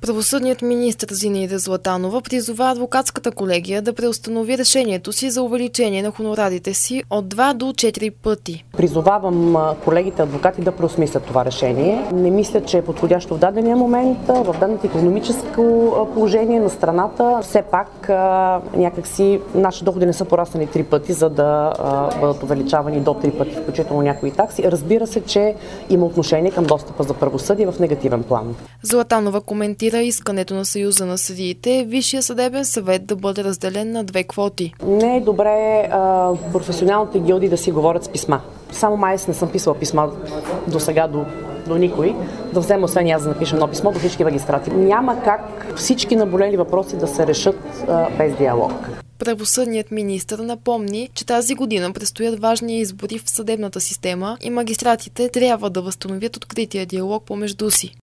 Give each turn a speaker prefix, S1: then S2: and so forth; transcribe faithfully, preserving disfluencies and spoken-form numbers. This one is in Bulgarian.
S1: Правосъдният министър Зинаида Златанова призова адвокатската колегия да преустанови решението си за увеличение на хонорарите си от два до четири пъти.
S2: Призовавам колегите адвокати да преосмислят това решение. Не мисля, че е подходящо в дадения момент, в даденото икономическо положение на страната. Все пак някакси наши доходи не са пораснали три пъти, за да бъдат увеличавани до три пъти, включително някои такси. Разбира се, че има отношение към достъпа за правосъдие в негативен план.
S1: Златанова коментира искането на Съюза на съдиите Висшия съдебен съвет да бъде разделен на две квоти.
S2: Не е добре а, професионалните гилдии да си говорят с писма. Само май не съм писала писма до сега до, до никой. Да взема освен аз да напиша едно писмо до всички магистрати. Няма как всички наболели въпроси да се решат а, без диалог.
S1: Правосъдният министър напомни, че тази година предстоят важни избори в съдебната система и магистратите трябва да възстановят открития диалог помежду си.